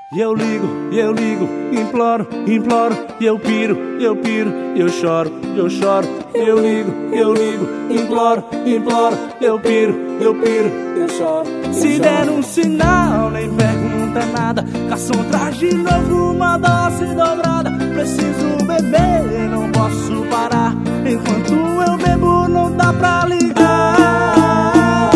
E eu ligo, imploro, e eu piro, eu choro, eu ligo, imploro, eu piro, eu choro. Se der um sinal, nem pergunta nada, garçom traz de novo uma dose dobrada. Preciso beber, não posso parar, enquanto eu bebo não dá pra ligar.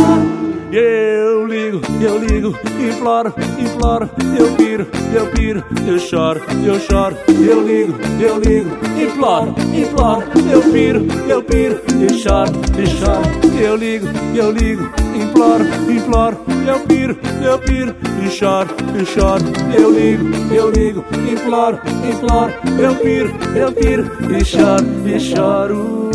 Eu ligo, imploro, eu piro, eu choro, eu ligo, imploro, eu piro, eu choro, eu ligo, imploro, eu piro, e choro, eu ligo, imploro, eu piro, e choro.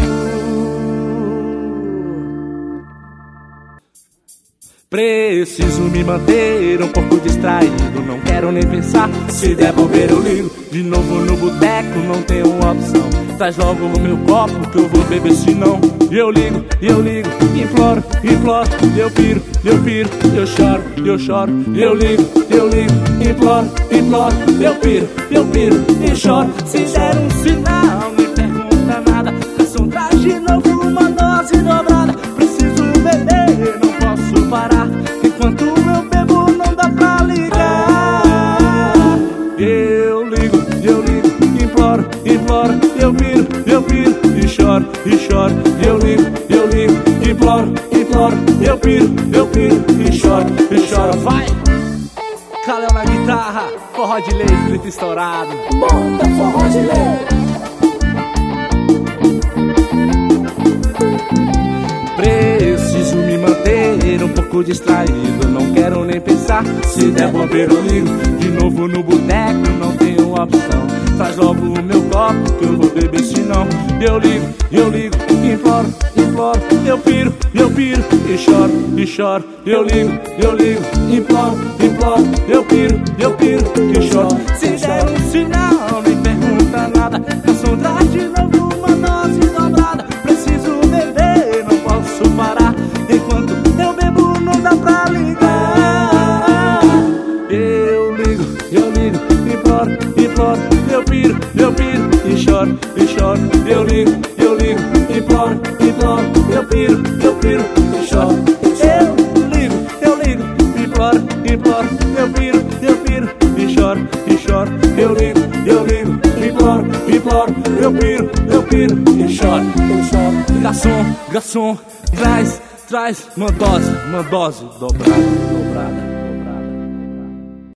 Preciso me manter um pouco distraído, não quero nem pensar. Se der bobeira eu ligo, de novo no boteco, não tenho opção. Traz logo o meu copo que eu vou beber senão. Eu ligo, imploro, eu piro, eu choro, eu ligo, imploro, eu piro, e choro. Se der um sinal, nem pergunta nada, garçom traz de novo uma dose dobrada. Preciso beber, não posso parar, enquanto eu bebo não dá pra ligar. Eu ligo, imploro, eu piro, e choro, eu ligo, imploro, eu piro, e choro, vai! Caléu na guitarra, forró de lei, Felipe estourado. Bota forró de lei. Preciso me manter um pouco distraído, não quero nem pensar. Se der bobeira eu ligo, de novo no boteco, não tenho opção. Traz logo o meu copo que eu vou beber senão. Eu ligo, imploro, eu piro, e choro, eu ligo, imploro, eu piro, e choro. Se der um sinal, nem pergunta nada, garçom traz de novo uma dose dobrada. Preciso beber, não posso parar, enquanto eu bebo não dá pra ligar. Eu ligo, imploro, eu piro, e choro, eu ligo, imploro, eu piro, e choro. Eu ligo, imploro, eu piro, e choro, eu ligo, imploro, eu piro, e choro. Garçom, traz uma dose dobrada.